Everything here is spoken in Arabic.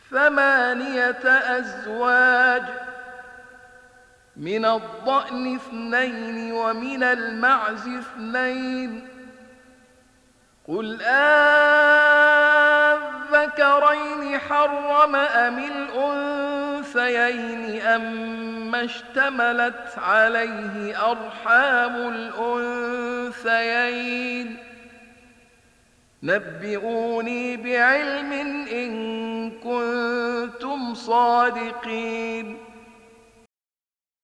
ثمانية أزواج، من الضأن 2 ومن المعز 2، قل أذكرين حرم أم الأنثيين أما اشتملت عليه أرحام الأنثيين، نبئوني بعلم إن كنتم صادقين.